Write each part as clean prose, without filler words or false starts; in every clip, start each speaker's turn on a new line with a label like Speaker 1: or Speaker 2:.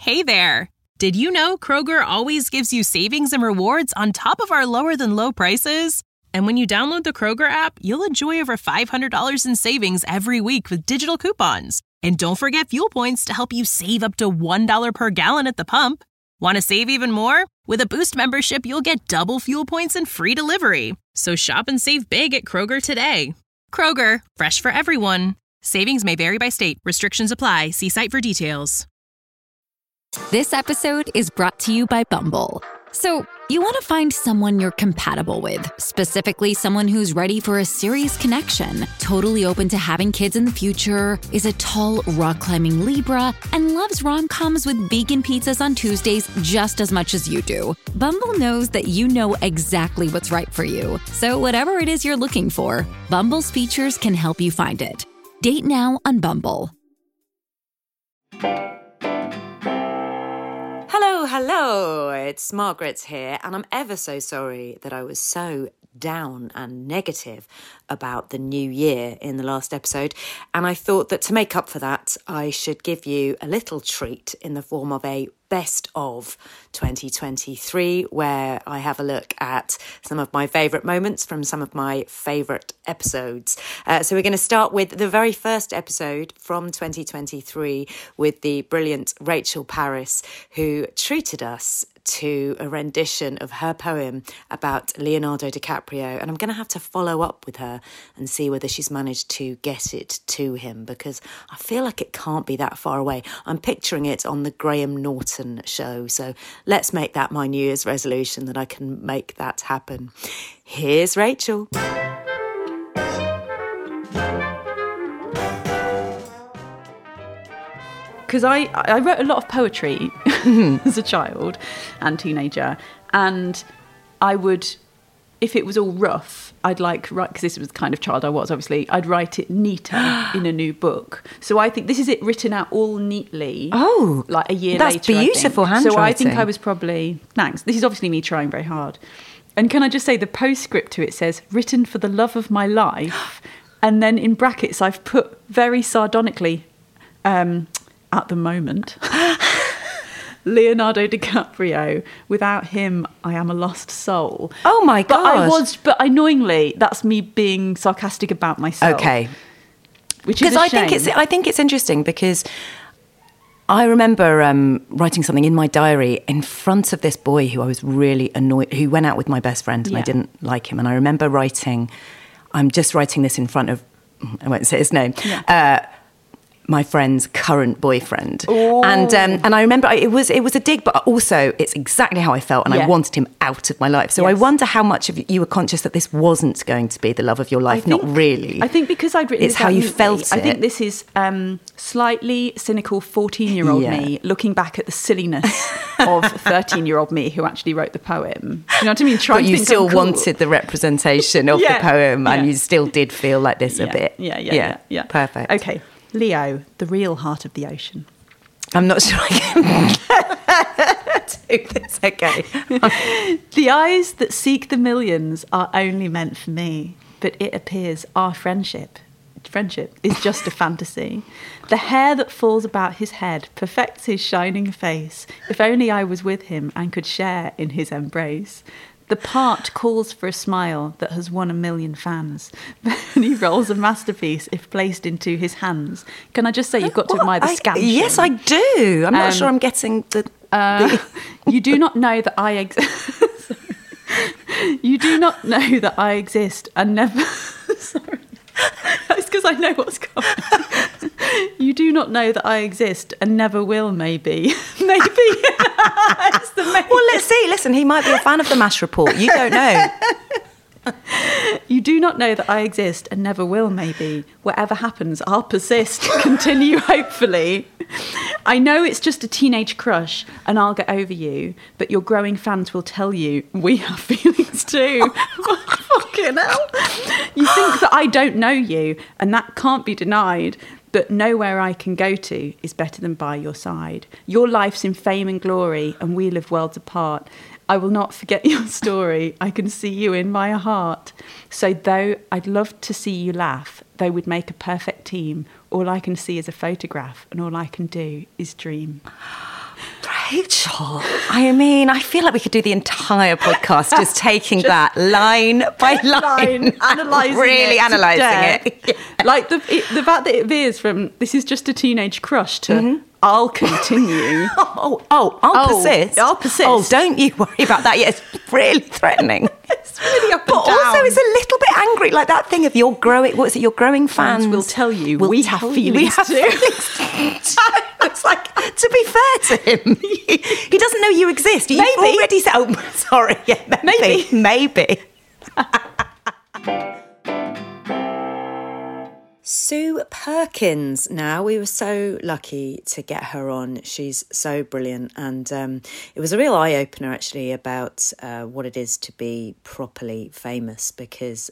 Speaker 1: Hey there! Did you know Kroger always gives you savings and rewards on top of our lower-than-low prices? And when you download the Kroger app, you'll enjoy over $500 in savings every week with digital coupons. And don't forget fuel points to help you save up to $1 per gallon at the pump. Want to save even more? With a Boost membership, you'll get double fuel points and free delivery. So shop and save big at Kroger today. Kroger, fresh for everyone. Savings may vary by state. Restrictions apply. See site for details.
Speaker 2: This episode is brought to you by Bumble. So, you want to find someone you're compatible with, specifically someone who's ready for a serious connection, totally open to having kids in the future, is a tall, rock-climbing Libra, and loves rom-coms with vegan pizzas on Tuesdays just as much as you do. Bumble knows that you know exactly what's right for you. So whatever it is you're looking for, Bumble's features can help you find it. Date now on Bumble.
Speaker 3: Hello, it's Margaret here, and I'm ever so sorry that I was so down and negative about the new year in the last episode, and I thought that to make up for that, I should give you a little treat in the form of a best of 2023, where I have a look at some of my favourite moments from some of my favourite episodes. So we're going to start with the very first episode from 2023 with the brilliant Rachel Parris, who treated us to a rendition of her poem about Leonardo DiCaprio. And I'm going to have to follow up with her and see whether she's managed to get it to him, because I feel like it can't be that far away. I'm picturing it on the Graham Norton show. So let's make that my New Year's resolution, that I can make that happen. Here's Rachel.
Speaker 4: Because I wrote a lot of poetry as a child and teenager, and I would, if it was all rough, I'd write, because this was the kind of child I was, obviously, I'd write it neater in a new book. So I think this is it written out all neatly. Oh, like a year later.
Speaker 3: That's beautiful handwriting.
Speaker 4: So I think I was probably, thanks. This is obviously me trying very hard. And can I just say the postscript to it says, written for the love of my life. And then in brackets, I've put very sardonically, at the moment, Leonardo DiCaprio. Without him, I am a lost soul.
Speaker 3: Oh my God!
Speaker 4: But annoyingly, that's me being sarcastic about myself.
Speaker 3: Okay,
Speaker 4: which is a shame.
Speaker 3: I think it's interesting, because I remember writing something in my diary in front of this boy who I was really annoyed, who went out with my best friend, and I didn't like him. And I remember writing, I'm just writing this in front of, I won't say his name. Yeah. My friend's current boyfriend. Ooh. And I remember it was a dig, but also it's exactly how I felt, and I wanted him out of my life. So I wonder how much of you were conscious that this wasn't going to be the love of your life. Not really.
Speaker 4: I think because I'd written
Speaker 3: it's how you felt
Speaker 4: I think this is slightly cynical 14-year-old me looking back at the silliness of 13-year-old me who actually wrote the poem. You know what I mean?
Speaker 3: But you still wanted the representation of the poem, and you still did feel like this a bit.
Speaker 4: Yeah.
Speaker 3: Perfect.
Speaker 4: Okay. Leo, the real heart of the ocean.
Speaker 3: I'm not sure I can do this. Okay.
Speaker 4: The eyes that seek the millions are only meant for me, but it appears our friendship is just a fantasy. The hair that falls about his head perfects his shining face. If only I was with him and could share in his embrace. The part calls for a smile that has won 1 million fans. And he rolls a masterpiece if placed into his hands. Can I just say, you've got to admire the scansion.
Speaker 3: Yes, I do. I'm not sure I'm getting the...
Speaker 4: You do not know that I exist. You do not know that I exist and never... Sorry. It's because I know what's coming. You do not know that I exist and never will, maybe. Maybe. It's the maybe.
Speaker 3: Well, let's see. Listen, he might be a fan of the MASH report. You don't know.
Speaker 4: You do not know that I exist and never will, maybe. Whatever happens, I'll persist, continue hopefully. I know it's just a teenage crush and I'll get over you, but your growing fans will tell you we have feelings too. Fucking hell. You think that I don't know you, and that can't be denied, but nowhere I can go to is better than by your side. Your life's in fame and glory, and we live worlds apart. I will not forget your story. I can see you in my heart. So though I'd love to see you laugh, though we'd make a perfect team, all I can see is a photograph, and all I can do is dream.
Speaker 3: Rachel, I mean, I feel like we could do the entire podcast just taking that line by line,
Speaker 4: analysing
Speaker 3: really analysing it.
Speaker 4: Yeah. Like the fact that it veers from this is just a teenage crush to I'll continue.
Speaker 3: I'll persist.
Speaker 4: I'll persist.
Speaker 3: Oh, don't you worry about that. Yeah, it's really threatening.
Speaker 4: It's really up and
Speaker 3: but
Speaker 4: down.
Speaker 3: also it's a little bit angry, like that thing of your growing. What is it? Your growing fans
Speaker 4: will tell you
Speaker 3: will
Speaker 4: we have
Speaker 3: tell
Speaker 4: feelings
Speaker 3: you, we have
Speaker 4: too.
Speaker 3: feelings too. It's like, to be fair to him, he doesn't know you exist. You've already said. Oh, sorry. Yeah, maybe. Sue Perkins. Now, we were so lucky to get her on. She's so brilliant. And it was a real eye-opener, actually, about what it is to be properly famous, because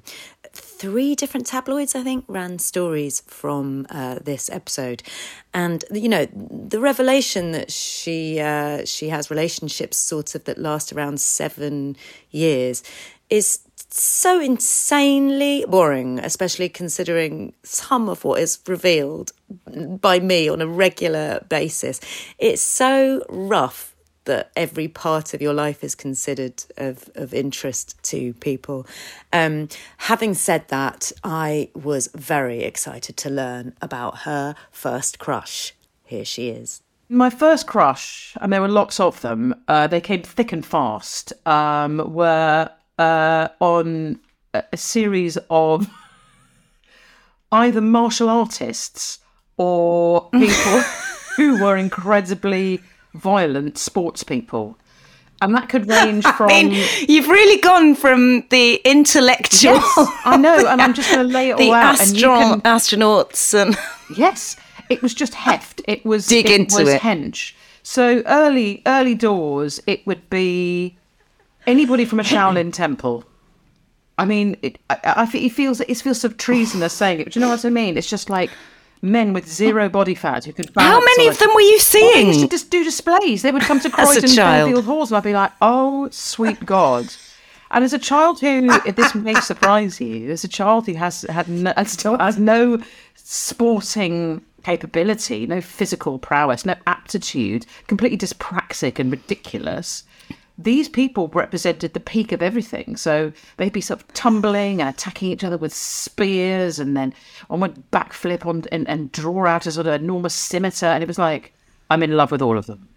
Speaker 3: 3 different tabloids, I think, ran stories from this episode. And, you know, the revelation that she has relationships sort of that last around 7 years is so insanely boring, especially considering some of what is revealed by me on a regular basis. It's so rough that every part of your life is considered of interest to people. Having said that, I was very excited to learn about her first crush. Here she is.
Speaker 5: My first crush, and there were lots of them, they came thick and fast, were on a series of either martial artists or people who were incredibly violent sports people. And that could range from...
Speaker 3: I mean, you've really gone from the intellectual...
Speaker 5: Yes, I know, and I'm just going to lay it all out.
Speaker 3: Astronauts and...
Speaker 5: Yes, it was just heft. It was...
Speaker 3: Dig into it.
Speaker 5: Hench. So early doors, it would be anybody from a Shaolin temple. I mean, I think it feels sort of treasonous saying it, but you know what I mean? It's just like men with zero body fat who could balance.
Speaker 3: How many of them were you seeing?
Speaker 5: Well, they used to just do displays. They would come to Croydon Fairfield Halls, and I'd be like, oh, sweet God. And as a child who, if this may surprise you, as a child who still has no sporting capability, no physical prowess, no aptitude, completely dyspraxic and ridiculous, these people represented the peak of everything. So they'd be sort of tumbling and attacking each other with spears, and then on would backflip on and draw out a sort of enormous scimitar. And it was like, I'm in love with all of them.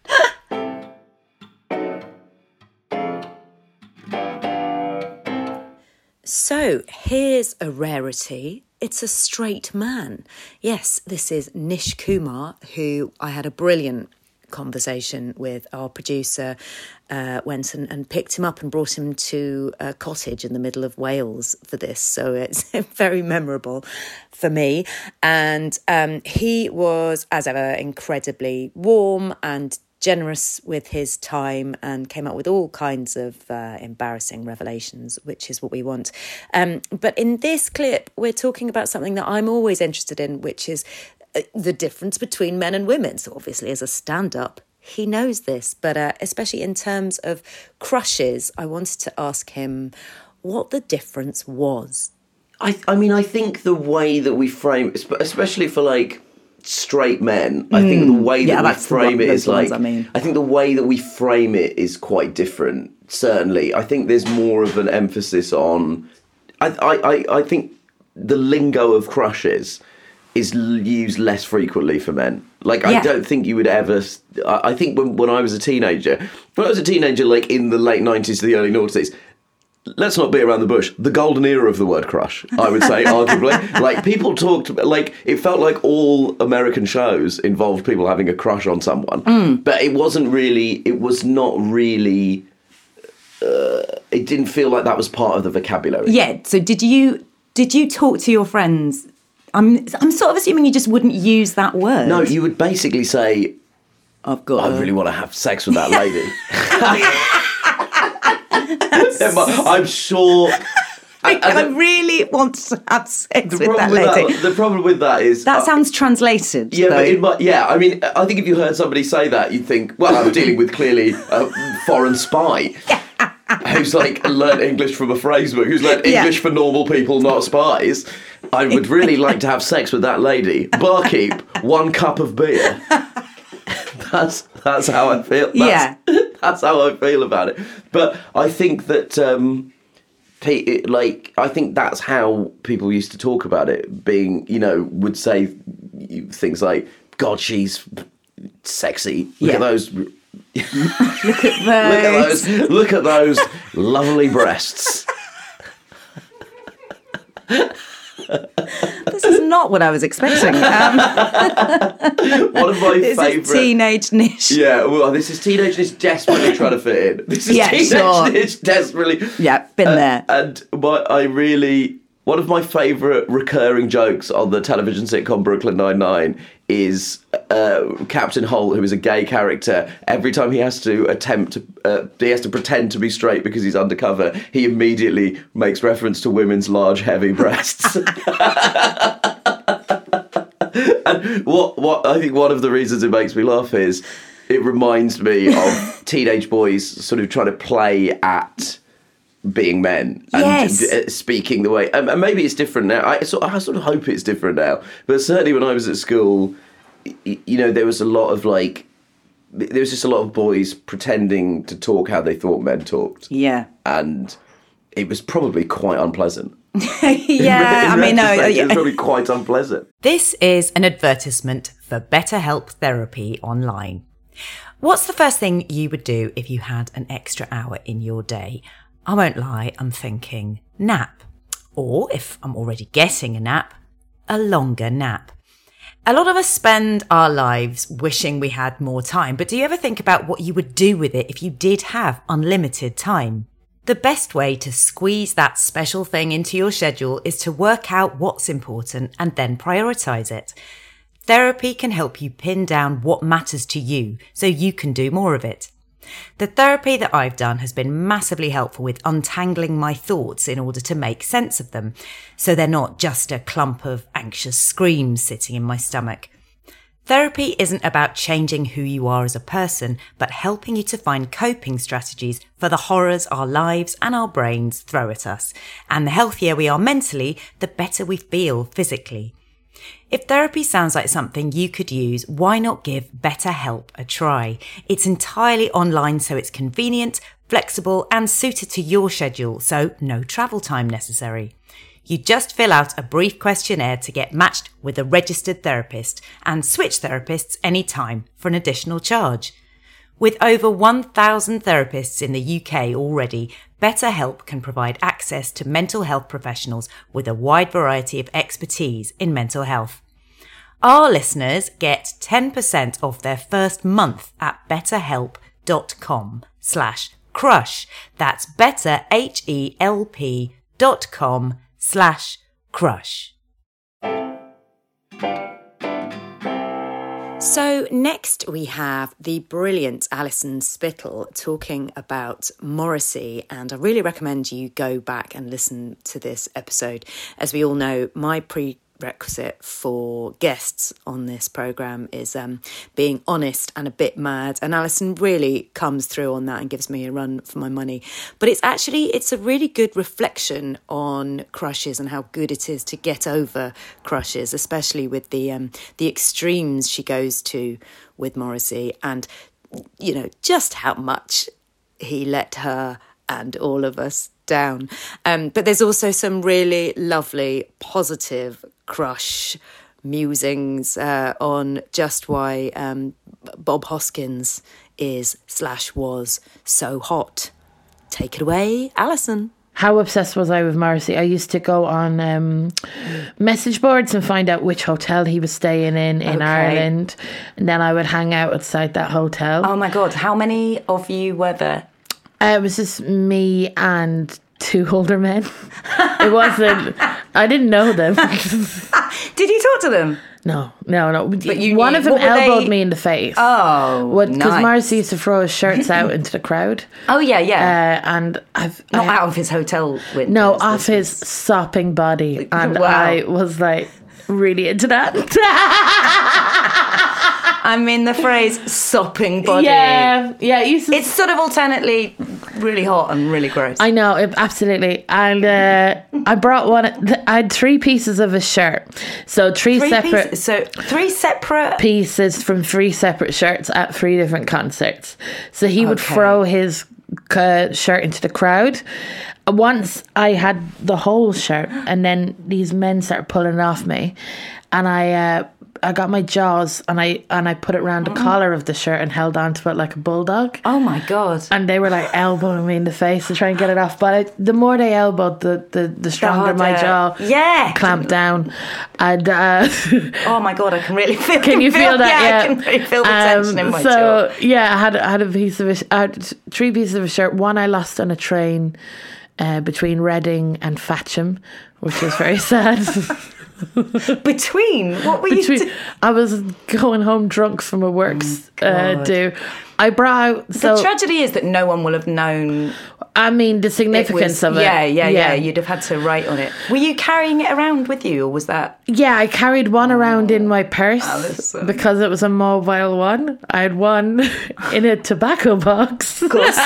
Speaker 3: So here's a rarity. It's a straight man. Yes, this is Nish Kumar, who I had a brilliant conversation with. Our producer went and picked him up and brought him to a cottage in the middle of Wales for this. So it's very memorable for me. And he was, as ever, incredibly warm and generous with his time, and came up with all kinds of embarrassing revelations, which is what we want. But in this clip, we're talking about something that I'm always interested in, which is the difference between men and women. So obviously, as a stand-up, he knows this, but especially in terms of crushes, I wanted to ask him what the difference was.
Speaker 6: I mean, I think the way that we frame, especially for like straight men, I think the way that we frame it is like, I think the way that we frame it is quite different. Certainly, I think there's more of an emphasis on. I think the lingo of crushes is used less frequently for men. Like, I don't think you would ever... I think when I was a teenager, like in the late 90s to the early noughties, let's not beat around the bush, the golden era of the word crush, I would say, arguably. Like, people talked... Like, it felt like all American shows involved people having a crush on someone. But it wasn't really... It was not really... it didn't feel like that was part of the vocabulary.
Speaker 3: Yeah, so did you talk to your friends... I'm sort of assuming you just wouldn't use that word.
Speaker 6: No, you would basically say, I really want to have sex with that lady. I'm sure...
Speaker 3: I really want to have sex with that lady.
Speaker 6: The problem with that is...
Speaker 3: That sounds translated.
Speaker 6: Yeah, but I mean, I think if you heard somebody say that, you'd think, well, I'm dealing with clearly a foreign spy. Who's like learned English from a phrase book, who's learned English for normal people, not spies. I would really like to have sex with that lady. Barkeep, 1 cup of beer. That's how I feel. That's how I feel about it. But I think that I think that's how people used to talk about it. Being, would say things like, "God, she's sexy. Look at those." Look at those lovely breasts.
Speaker 3: This is not what I was expecting.
Speaker 6: One of my favourite
Speaker 3: teenage niche.
Speaker 6: Yeah, well, this is teenage niche desperately trying to fit in. This is teenage niche desperately.
Speaker 3: Yeah, been there.
Speaker 6: And one of my favourite recurring jokes on the television sitcom Brooklyn Nine-Nine is Captain Holt, who is a gay character. Every time he has to pretend to be straight because he's undercover, he immediately makes reference to women's large, heavy breasts. And what I think one of the reasons it makes me laugh is it reminds me of teenage boys sort of trying to play at being men and speaking the way, and maybe it's different now. I sort of hope it's different now, but certainly when I was at school, there was a lot of just a lot of boys pretending to talk how they thought men talked.
Speaker 3: Yeah,
Speaker 6: and it was probably quite unpleasant.
Speaker 3: It's
Speaker 6: probably quite unpleasant.
Speaker 3: This is an advertisement for BetterHelp Therapy Online. What's the first thing you would do if you had an extra hour in your day? I won't lie, I'm thinking nap. Or, if I'm already getting a nap, a longer nap. A lot of us spend our lives wishing we had more time, but do you ever think about what you would do with it if you did have unlimited time? The best way to squeeze that special thing into your schedule is to work out what's important and then prioritise it. Therapy can help you pin down what matters to you so you can do more of it. The therapy that I've done has been massively helpful with untangling my thoughts in order to make sense of them, so they're not just a clump of anxious screams sitting in my stomach. Therapy isn't about changing who you are as a person, but helping you to find coping strategies for the horrors our lives and our brains throw at us. And the healthier we are mentally, the better we feel physically. If therapy sounds like something you could use, why not give BetterHelp a try? It's entirely online, so it's convenient, flexible, and suited to your schedule, so no travel time necessary. You just fill out a brief questionnaire to get matched with a registered therapist and switch therapists anytime for an additional charge. With over 1,000 therapists in the UK already, BetterHelp can provide access to mental health professionals with a wide variety of expertise in mental health. Our listeners get 10% off their first month at betterhelp.com/crush. That's betterhelp.com/crush. So next we have the brilliant Alison Spittle talking about Morrissey, and I really recommend you go back and listen to this episode. As we all know, my prerequisite for guests on this programme is being honest and a bit mad, and Alison really comes through on that and gives me a run for my money. But it's a really good reflection on crushes and how good it is to get over crushes, especially with the extremes she goes to with Morrissey, and just how much he let her and all of us down. But there's also some really lovely positive crush musings on just why Bob Hoskins was so hot. Take it away, Alison.
Speaker 5: How obsessed was I with Morrissey? I used to go on message boards and find out which hotel he was staying in Ireland, and then I would hang out outside that hotel.
Speaker 3: Oh my God, how many of you were there?
Speaker 5: It was just me and two older men. It wasn't, I didn't know them.
Speaker 3: Did you talk to them?
Speaker 5: No.
Speaker 3: But
Speaker 5: one of them elbowed me in the face.
Speaker 3: Oh,
Speaker 5: because nice. Morrissey used to throw his shirts out into the crowd.
Speaker 3: Oh, yeah.
Speaker 5: And
Speaker 3: not out of his hotel windows.
Speaker 5: No, off his sopping body. And wow. I was like really into that.
Speaker 3: I mean, the phrase sopping body.
Speaker 7: Yeah.
Speaker 3: It's sort of alternately really hot and really gross.
Speaker 7: I know, absolutely. And I brought one. I had 3 pieces of a shirt. So three separate pieces from 3 separate shirts at 3 different concerts. So he would throw his shirt into the crowd. Once I had the whole shirt, and then these men started pulling it off me, and I got my jaws and I put it around the collar of the shirt and held on to it like a bulldog.
Speaker 3: Oh my God.
Speaker 7: And they were like elbowing me in the face to try and get it off. But the more they elbowed, the stronger my jaw clamped down. And
Speaker 3: oh my God, I can really feel.
Speaker 7: Can you feel that?
Speaker 3: Yeah, I can really feel the tension in my jaw.
Speaker 7: So yeah, I had a piece of I had 3 pieces of a shirt. One I lost on a train between Reading and Fatcham, which was very sad.
Speaker 3: Between? What were you doing?
Speaker 7: I was going home drunk from a works do. I brought out...
Speaker 3: The tragedy is that no one will have known...
Speaker 7: I mean, the significance of it.
Speaker 3: Yeah. You'd have had to write on it. Were you carrying it around with you, or was that...
Speaker 7: Yeah, I carried one around in my purse because it was a mobile one. I had one in a tobacco box. Of course.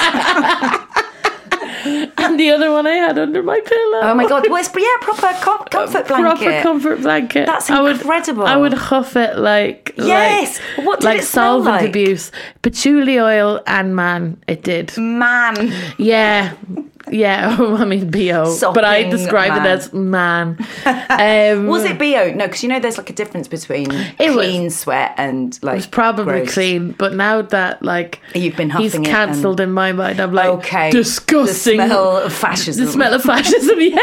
Speaker 7: And the other one I had under my pillow.
Speaker 3: Oh my God. Well, proper comfort blanket.
Speaker 7: Proper comfort blanket.
Speaker 3: That's incredible.
Speaker 7: I would huff it like...
Speaker 3: Yes. What did it smell
Speaker 7: solvent
Speaker 3: like?
Speaker 7: abuse. Patchouli oil and man, it did.
Speaker 3: Man.
Speaker 7: Yeah. Yeah, I mean B.O. But I describe it as man.
Speaker 3: Was it B.O.? No, because there's like a difference between clean sweat and like... It was
Speaker 7: probably
Speaker 3: gross.
Speaker 7: Clean, but now that like...
Speaker 3: You've been huffing
Speaker 7: he's cancelled in my mind, I'm like,
Speaker 3: okay.
Speaker 7: Disgusting.
Speaker 3: The smell of fascism.
Speaker 7: The smell of fascism, yeah.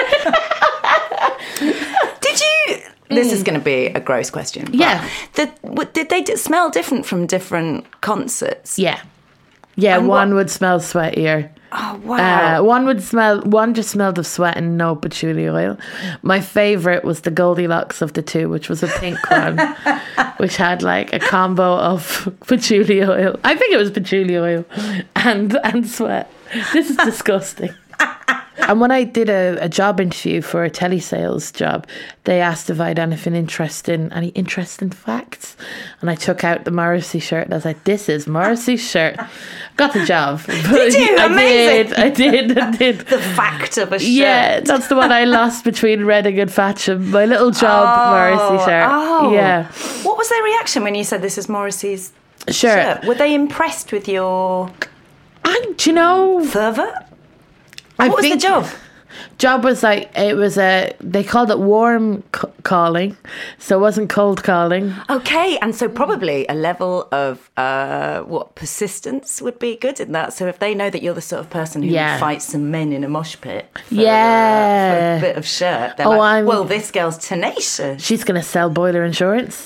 Speaker 3: Did you... This is going to be a gross question.
Speaker 7: Yeah.
Speaker 3: Did they smell different from different concerts?
Speaker 7: Yeah. Yeah, and one would smell sweatier.
Speaker 3: Oh, wow.
Speaker 7: One just smelled of sweat and no patchouli oil. My favourite was the Goldilocks of the 2, which was a pink one, which had like a combo of patchouli oil. I think it was patchouli oil and sweat. This is disgusting. And when I did a job interview for a telesales job, they asked if I had any interesting facts. And I took out the Morrissey shirt and I was like, this is Morrissey's shirt. Got the job.
Speaker 3: Did you? Amazing.
Speaker 7: I did.
Speaker 3: The fact of a shirt.
Speaker 7: Yeah, that's the one I lost between Reading and Fatcham. My little job Morrissey shirt.
Speaker 3: Oh.
Speaker 7: Yeah.
Speaker 3: What was their reaction when you said this is Morrissey's shirt? Were they impressed with your...
Speaker 7: Do you know...
Speaker 3: fervour? What was the job?
Speaker 7: Job was they called it warm calling, so it wasn't cold calling.
Speaker 3: Okay, and so probably a level of persistence would be good in that. So if they know that you're the sort of person who fights some men in a mosh pit for a bit of shirt, they're well, this girl's tenacious.
Speaker 7: She's going to sell boiler insurance.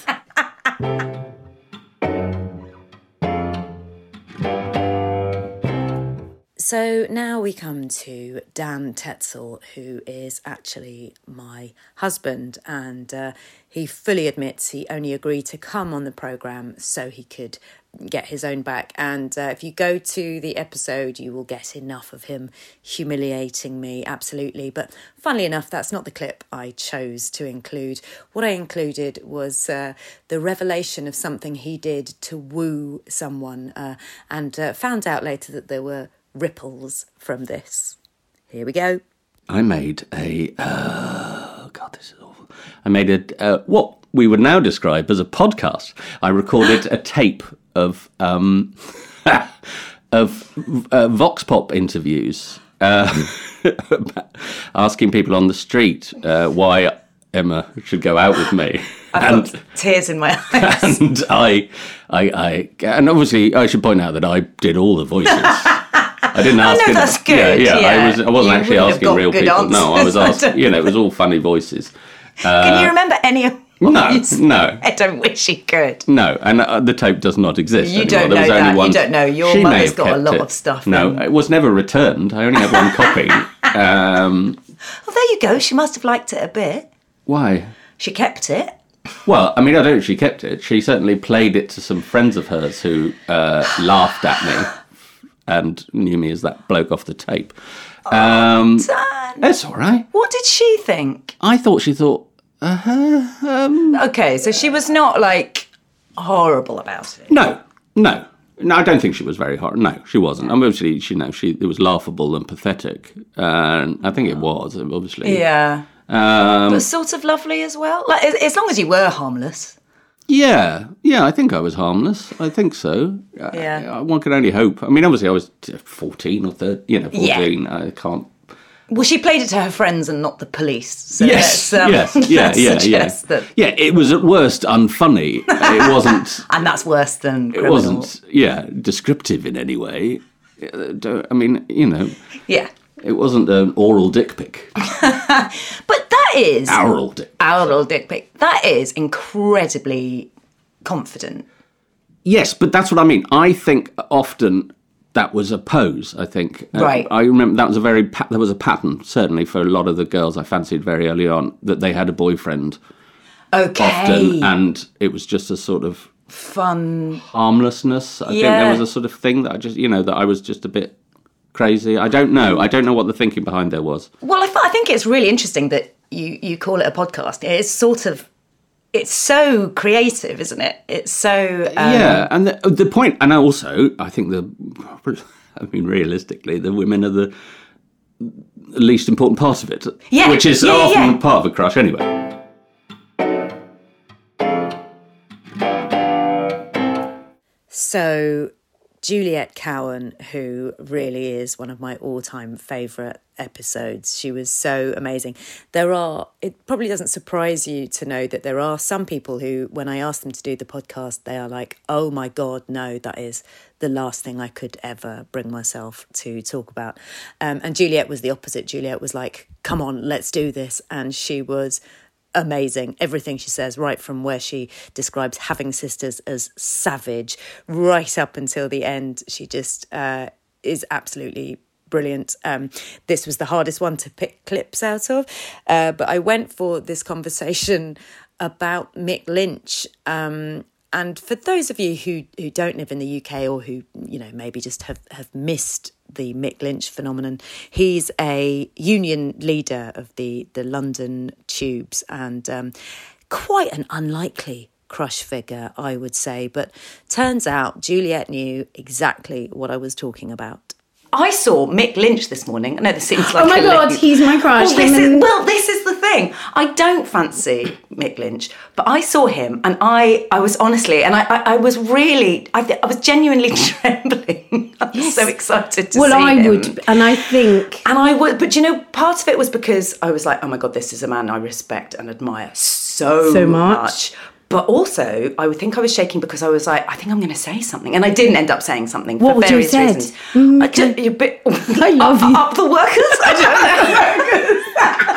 Speaker 3: So now we come to Dan Tetzel, who is actually my husband, and he fully admits he only agreed to come on the programme so he could get his own back. And if you go to the episode, you will get enough of him humiliating me, absolutely. But funnily enough, that's not the clip I chose to include. What I included was the revelation of something he did to woo someone, and found out later that there were ripples from this. Here we go.
Speaker 8: I made this is awful. I made what we would now describe as a podcast. I recorded a tape of Vox Pop interviews, asking people on the street why Emma should go out with me.
Speaker 3: I've got tears in my eyes.
Speaker 8: And and obviously I should point out that I did all the voices. I didn't ask.
Speaker 3: I know, that's good.
Speaker 8: Yeah. I wasn't actually asking real people. Answers. No, I was asking. It was all funny voices.
Speaker 3: Can you remember any of?
Speaker 8: No.
Speaker 3: I don't wish you could.
Speaker 8: No, and the tape does not exist
Speaker 3: You
Speaker 8: anymore.
Speaker 3: don't know that. You don't know. Your mother's got a lot of stuff.
Speaker 8: No, it was never returned. I only had one copy.
Speaker 3: Well, there you go. She must have liked it a bit.
Speaker 8: Why?
Speaker 3: She kept it.
Speaker 8: Well, I mean, I don't know if she kept it. She certainly played it to some friends of hers who laughed at me and knew me as that bloke off the tape.
Speaker 3: Dan.
Speaker 8: That's all right.
Speaker 3: What did she think?
Speaker 8: She thought,
Speaker 3: Okay, so she was not like horrible about it.
Speaker 8: No, I don't think she was very horrible. No, she wasn't. I mean, obviously, it was laughable and pathetic. And I think it was, obviously.
Speaker 3: Yeah. But sort of lovely as well. Like, as long as you were harmless.
Speaker 8: Yeah, I think I was harmless. I think so.
Speaker 3: Yeah.
Speaker 8: One can only hope. I mean, obviously, I was 14 or 13, 14.
Speaker 3: Yeah.
Speaker 8: I can't...
Speaker 3: Well, she played it to her friends and not the police. So
Speaker 8: yes. Yeah. It was at worst unfunny. It wasn't...
Speaker 3: And that's worse than criminal.
Speaker 8: It wasn't, descriptive in any way. I mean,
Speaker 3: Yeah.
Speaker 8: It wasn't an oral dick pic.
Speaker 3: But that is...
Speaker 8: Oral dick
Speaker 3: pic. That is incredibly confident.
Speaker 8: Yes, but that's what I mean. I think often... That was a pose, I think.
Speaker 3: Right.
Speaker 8: I remember there was a pattern, certainly, for a lot of the girls I fancied very early on, that they had a boyfriend often, and it was just a sort of...
Speaker 3: fun...
Speaker 8: harmlessness. I think there was a sort of thing that I just, that I was just a bit crazy. I don't know. I don't know what the thinking behind there was.
Speaker 3: Well, I think it's really interesting that you call it a podcast. It's sort of... It's so creative, isn't it? It's so...
Speaker 8: Yeah, and the point... And I think realistically, the women are the least important part of it.
Speaker 3: Yeah.
Speaker 8: Which is often part of a crush anyway.
Speaker 3: So... Juliet Cowan, who really is one of my all-time favourite episodes. She was so amazing. It probably doesn't surprise you to know that there are some people who, when I ask them to do the podcast, they are like, oh my God, no, that is the last thing I could ever bring myself to talk about. And Juliet was the opposite. Juliet was like, come on, let's do this. And she was... amazing. Everything she says, right from where she describes having sisters as savage, right up until the end, she just is absolutely brilliant. This was the hardest one to pick clips out of, but I went for this conversation about Mick Lynch. And for those of you who don't live in the UK or who, maybe just have missed the Mick Lynch phenomenon, he's a union leader of the London Tubes and quite an unlikely crush figure, I would say. But turns out Juliet knew exactly what I was talking about. I saw Mick Lynch this morning. I know this seems like
Speaker 9: oh my God, he's my crush.
Speaker 3: Well, this is the thing. I don't fancy Mick Lynch, but I saw him and I was honestly, and I was really, I was genuinely trembling. I was so excited to see him.
Speaker 9: Well, I would, and I think...
Speaker 3: And I would, but part of it was because I was like, oh my God, this is a man I respect and admire so much. But also, I would think I was shaking because I was like, I think I'm going to say something. And I didn't end up saying something for various reasons. You're a bit...
Speaker 9: I love you.
Speaker 3: Up the workers? I don't know.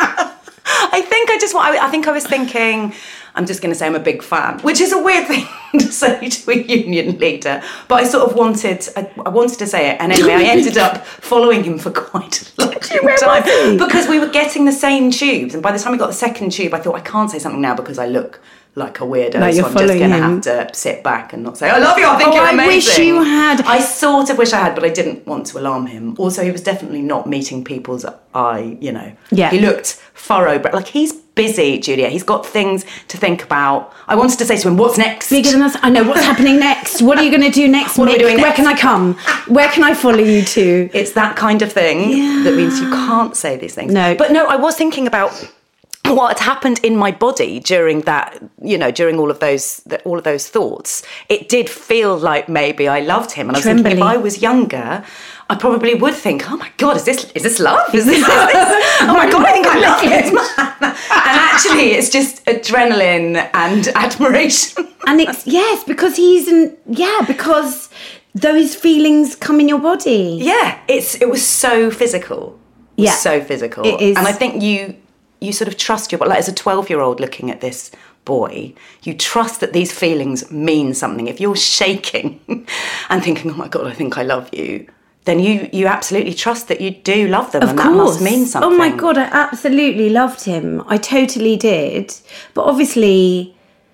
Speaker 3: I think I was thinking, I'm just going to say I'm a big fan, which is a weird thing to say to a union leader. But I sort of wanted to say it. And anyway, I ended up following him for quite a long time because we were getting the same tubes. And by the time we got the second tube, I thought, I can't say something now because I look like a weirdo, so I'm just going to have to sit back and not say, I love you, I think you're amazing.
Speaker 9: I wish you had.
Speaker 3: I sort of wish I had, but I didn't want to alarm him. Also, he was definitely not meeting people's eye,
Speaker 9: Yeah.
Speaker 3: He looked furrowed, but he's busy, Julia. He's got things to think about. I wanted to say to him, what's next?
Speaker 9: Bigger than us. I know, what's happening next? What are you going to do next,
Speaker 3: What
Speaker 9: Mick?
Speaker 3: are we doing
Speaker 9: Where
Speaker 3: next?
Speaker 9: can I come? Where can I follow you to?
Speaker 3: It's that kind of thing that means you can't say these things.
Speaker 9: No.
Speaker 3: But no, I was thinking about what had happened in my body during that, during all of those thoughts. It did feel like maybe I loved him. And I was thinking, if I was younger, I probably would think, oh my God, is this love? Is this? Oh my God, I think I love this man. And actually, it's just adrenaline and admiration.
Speaker 9: And it's, because because those feelings come in your body.
Speaker 3: Yeah, it was so physical.
Speaker 9: Yeah.
Speaker 3: So physical.
Speaker 9: It is.
Speaker 3: And I think you sort of trust your body. Like as a 12-year-old looking at this boy, you trust that these feelings mean something. If you're shaking and thinking, oh my God, I think I love you, then you absolutely trust that you do love them. That must mean something.
Speaker 9: Oh my God, I absolutely loved him. I totally did. But obviously,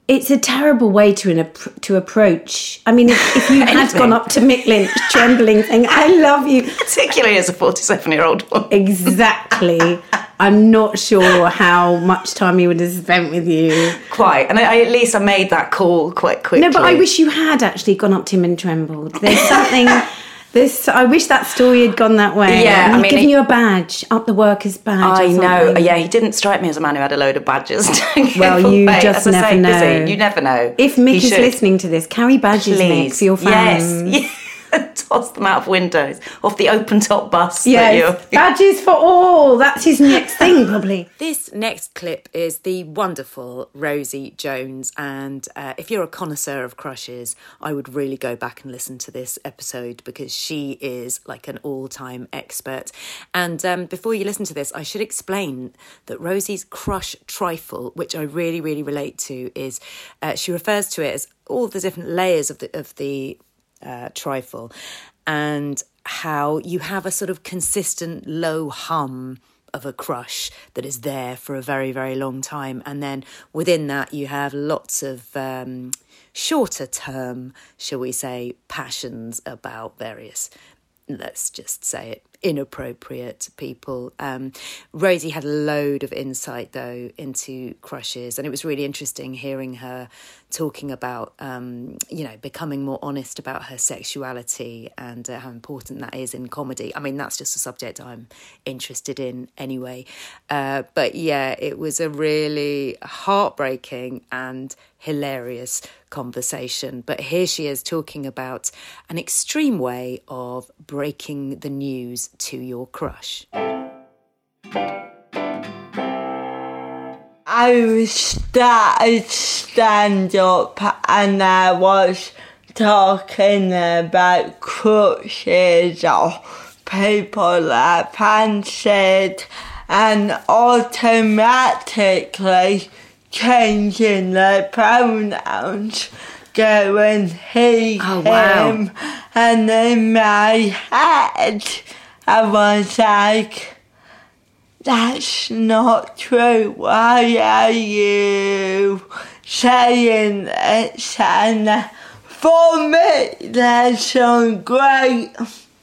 Speaker 9: it's a terrible way to approach. I mean, if you had gone up to Mick Lynch trembling, saying, "I love you,"
Speaker 3: particularly as a 47-year-old one.
Speaker 9: Exactly. I'm not sure how much time he would have spent with you.
Speaker 3: Quite. And I at least I made that call quite quickly.
Speaker 9: No, but I wish you had actually gone up to him and trembled. There's something... I wish that story had gone that way.
Speaker 3: Yeah,
Speaker 9: He'd given you a badge, up the worker's badge.
Speaker 3: I know. Yeah, he didn't strike me as a man who had a load of badges.
Speaker 9: Well, you just never know.
Speaker 3: You never know.
Speaker 9: If Mick is listening to this, carry badges, Mick, for your fans.
Speaker 3: Yes. Toss them out of windows, off the open-top bus.
Speaker 9: Yes, badges for all. That's his next thing, probably.
Speaker 3: This next clip is the wonderful Rosie Jones. And if you're a connoisseur of crushes, I would really go back and listen to this episode because she is like an all-time expert. And before you listen to this, I should explain that Rosie's crush trifle, which I really, really relate to, is she refers to it as all the different layers of the trifle, and how you have a sort of consistent low hum of a crush that is there for a very, very long time, and then within that you have lots of shorter term, shall we say, passions about various, let's just say it, inappropriate people. Rosie had a load of insight though into crushes, and it was really interesting hearing her talking about becoming more honest about her sexuality and how important that is in comedy. I mean, that's just a subject I'm interested in anyway, but yeah, it was a really heartbreaking and hilarious conversation. But here she is talking about an extreme way of breaking the news to your crush.
Speaker 10: I started stand-up and I was talking about crushes or people I fancied, and automatically changing the pronouns, going he, him, and in my head I was like, that's not true. Why are you saying it? And for me, there's some great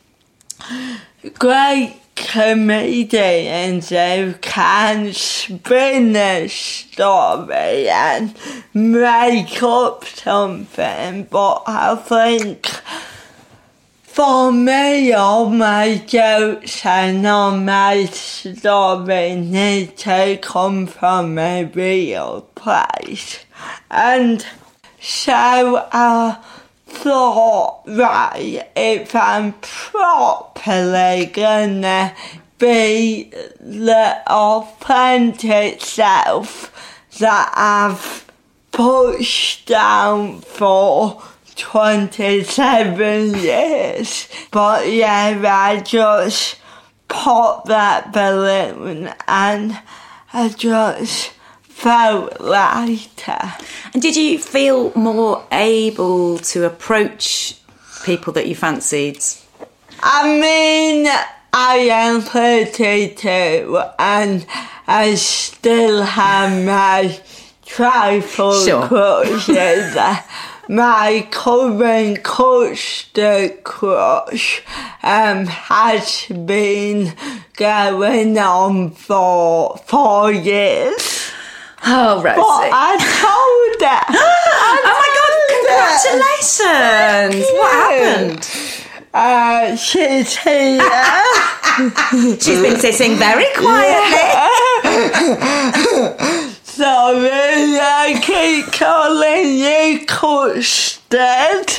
Speaker 10: comedians who can spin a story and make up something, but I think for me, all my jokes and all my story need to come from a real place. And so I thought, right, if I'm properly gonna be the authentic self that I've pushed down for 27 years. But yeah, I just popped that balloon and I just felt lighter.
Speaker 3: And did you feel more able to approach people that you fancied?
Speaker 10: I mean, I am 32 and I still have my trifle crushes. My current custard crush has been going on for 4 years.
Speaker 3: Oh, Rosie.
Speaker 10: But I told her.
Speaker 3: Oh my God, congratulations. What happened?
Speaker 10: She's here.
Speaker 3: She's been sitting very quietly.
Speaker 10: Sorry, I keep calling you custard.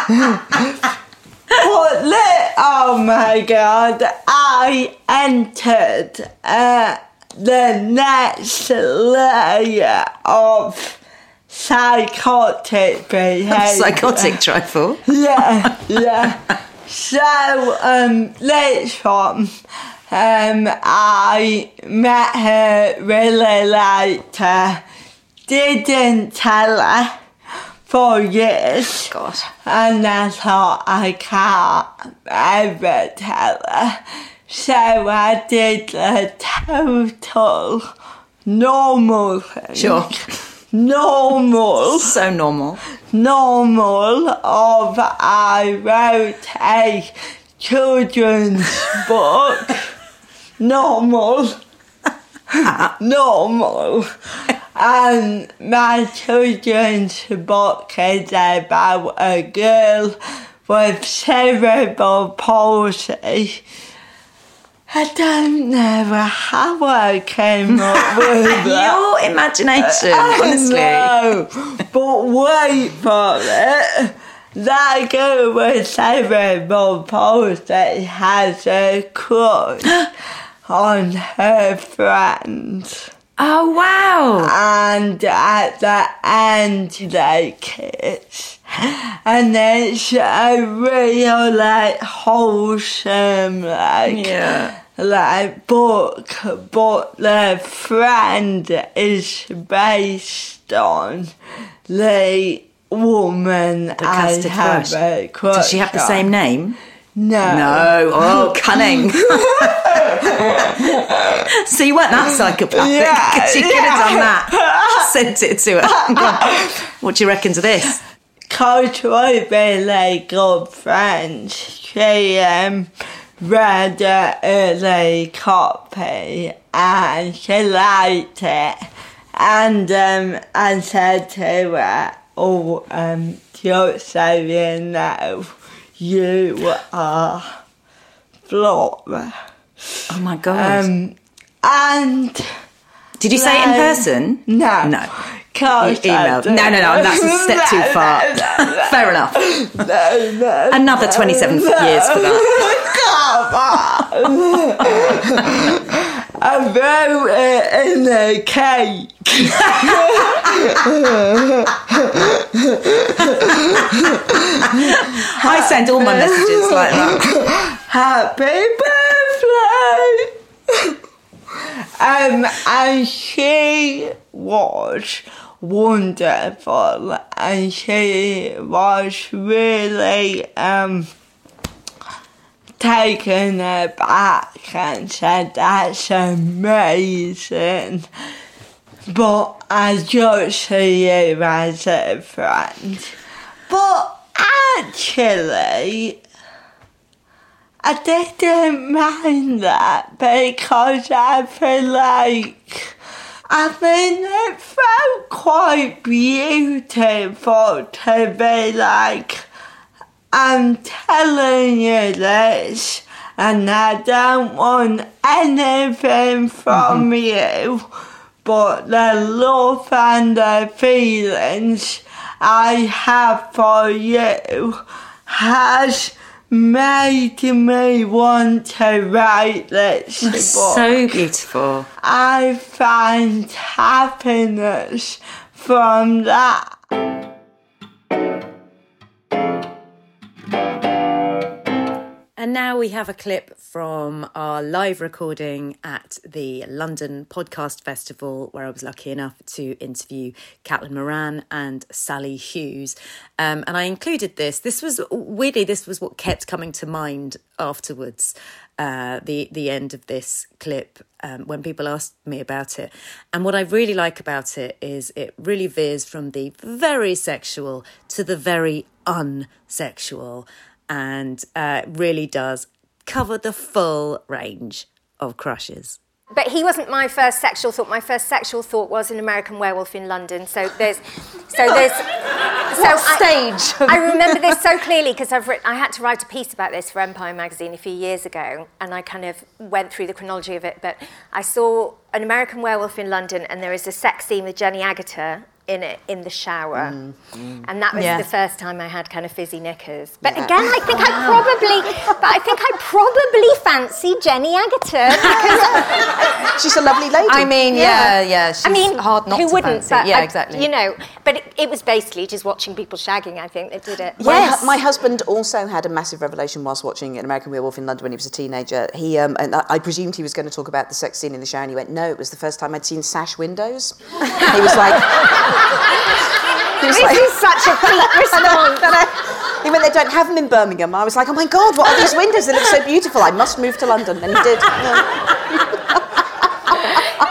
Speaker 10: Oh my God, I entered the next layer of psychotic behaviour.
Speaker 3: Psychotic trifle?
Speaker 10: Yeah. So, later on, I met her, really liked her, didn't tell her for years.
Speaker 3: God.
Speaker 10: And I thought, I can't ever tell her. So I did a total normal thing.
Speaker 3: Sure.
Speaker 10: normal.
Speaker 3: So normal.
Speaker 10: Normal of I wrote a children's book. Normal. Normal. And my children's book is about a girl with cerebral palsy. I don't know how I came up with that.
Speaker 3: Your imagination, honestly.
Speaker 10: No, but wait for it. That girl with cerebral palsy has a crush on her friend.
Speaker 3: Oh, wow.
Speaker 10: And at the end they kiss. And it's a real, like, wholesome, like, book. But the friend is based on the woman I have a crush.
Speaker 3: Does she have the same name?
Speaker 10: No.
Speaker 3: Oh, cunning. So you weren't that psychopathic, because you could have done that. Sent it to her. What do you reckon to this?
Speaker 10: Because we're really good friends, she read the early copy and she liked it. And I said to her, just so you know, you are Flora.
Speaker 3: Oh my God.
Speaker 10: And
Speaker 3: did you say it in person?
Speaker 10: No.
Speaker 3: You emailed. No, that's a step too far. Fair enough.
Speaker 10: No.
Speaker 3: Another 27 years for that.
Speaker 10: I wrote it in a cake.
Speaker 3: I send all my messages like that.
Speaker 10: Happy birthday! And she was wonderful, and she was really taken aback and said, that's amazing, but I just see you as a friend. But actually, I didn't mind that, because I feel like, it felt quite beautiful to be like, I'm telling you this, and I don't want anything from you, but the love and the feelings I have for you has made me want to write this book.
Speaker 3: So beautiful.
Speaker 10: I find happiness from that.
Speaker 3: And now we have a clip from our live recording at the London Podcast Festival, where I was lucky enough to interview Caitlin Moran and Sally Hughes. And I included this. This was what kept coming to mind afterwards, the end of this clip, when people asked me about it. And what I really like about it is it really veers from the very sexual to the very unsexual, and really does cover the full range of crushes.
Speaker 11: But he wasn't my first sexual thought. My first sexual thought was An American Werewolf in London. So stage? I remember this so clearly because I had to write a piece about this for Empire magazine a few years ago, and I kind of went through the chronology of it. But I saw An American Werewolf in London, and there is a sex scene with Jenny Agutter in it in the shower, and that was the first time I had kind of fizzy knickers. But again, I think I probably fancy Jenny Agutter because
Speaker 12: she's a lovely lady.
Speaker 3: I mean, she's hard not
Speaker 11: who
Speaker 3: to
Speaker 11: wouldn't?
Speaker 3: fancy.
Speaker 11: But
Speaker 3: exactly.
Speaker 11: You know, but it was basically just watching people shagging. I think that did it.
Speaker 12: Yes. My husband also had a massive revelation whilst watching An American Werewolf in London when he was a teenager. He and I presumed he was going to talk about the sex scene in the shower, and he went, "No, it was the first time I'd seen sash windows." He was like.
Speaker 11: This is such a peak response.
Speaker 12: He went, they don't have them in Birmingham. I was like, oh my God, what are these windows? They look so beautiful. I must move to London. And he did.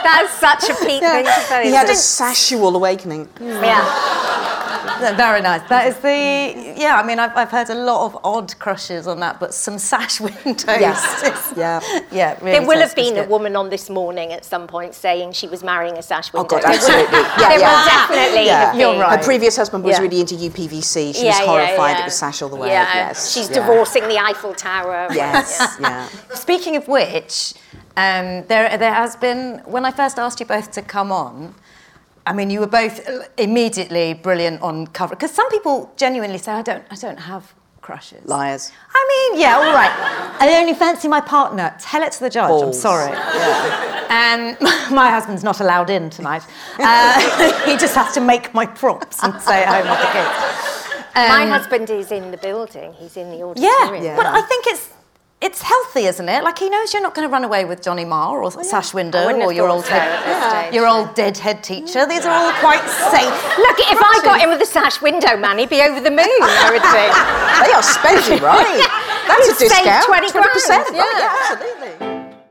Speaker 11: That's such a peak thing to say.
Speaker 12: He had a sexual awakening.
Speaker 11: Yeah.
Speaker 13: Very nice. That is I mean, I've heard a lot of odd crushes on that, but some sash windows.
Speaker 12: Yes.
Speaker 13: Yeah, really.
Speaker 11: There will have been a woman on This Morning at some point saying she was marrying a sash window.
Speaker 12: Oh, God, absolutely.
Speaker 11: There will definitely have been.
Speaker 13: You're right.
Speaker 12: Her previous husband was really into UPVC. She was horrified it was sash all the way.
Speaker 11: Yeah.
Speaker 12: Yes.
Speaker 11: She's divorcing the Eiffel Tower.
Speaker 12: Yes, yeah.
Speaker 13: Speaking of which, there has been, when I first asked you both to come on, I mean, you were both immediately brilliant on cover. Because some people genuinely say, I don't have crushes.
Speaker 12: Liars.
Speaker 13: I mean, yeah, all right. I only fancy my partner. Tell it to the judge.
Speaker 12: Balls.
Speaker 13: I'm sorry.
Speaker 12: Yeah.
Speaker 13: And my husband's not allowed in tonight. He just has to make my props and stay at home with the kids.
Speaker 11: My husband is in the building. He's in the auditorium.
Speaker 13: Yeah, but I think it's healthy, isn't it? Like, he knows you're not going to run away with Johnny Marr or Sash Window or your old dead head teacher. These are all quite safe.
Speaker 11: Look, if I got in with the Sash Window man, he'd be over the moon, I would think.
Speaker 12: They are spending, right? That's a discount.
Speaker 11: 20%.
Speaker 12: Yeah, absolutely.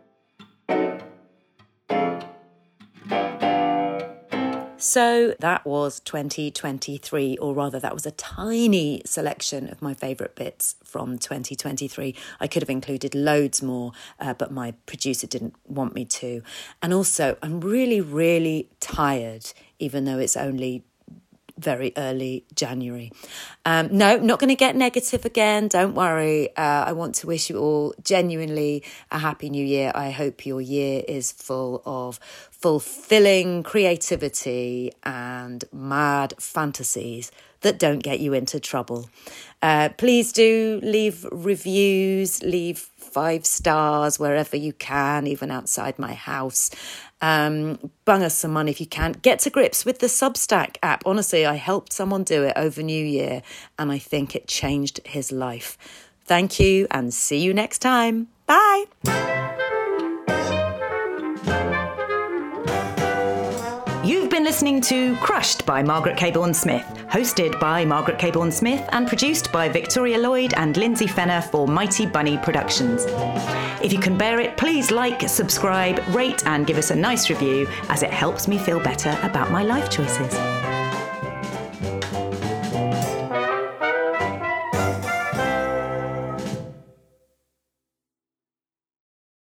Speaker 12: So that was 2023, or rather that was a tiny selection of my favourite bits from 2023. I could have included loads more, but my producer didn't want me to. And also, I'm really, really tired, even though it's only very early January. No, not going to get negative again. Don't worry. I want to wish you all genuinely a happy new year. I hope your year is full of fulfilling creativity and mad fantasies that don't get you into trouble. Please do leave reviews, leave 5 stars wherever you can, even outside my house. Bung us some money if you can. Get to grips with the Substack app. Honestly, I helped someone do it over New Year and I think it changed his life. Thank you and see you next time. Bye.
Speaker 14: You've been listening to Crushed by Margaret Cabourn-Smith, hosted by Margaret Cabourn-Smith and produced by Victoria Lloyd and Lindsay Fenner for Mighty Bunny Productions. If you can bear it, please like, subscribe, rate and give us a nice review, as it helps me feel better about my life choices.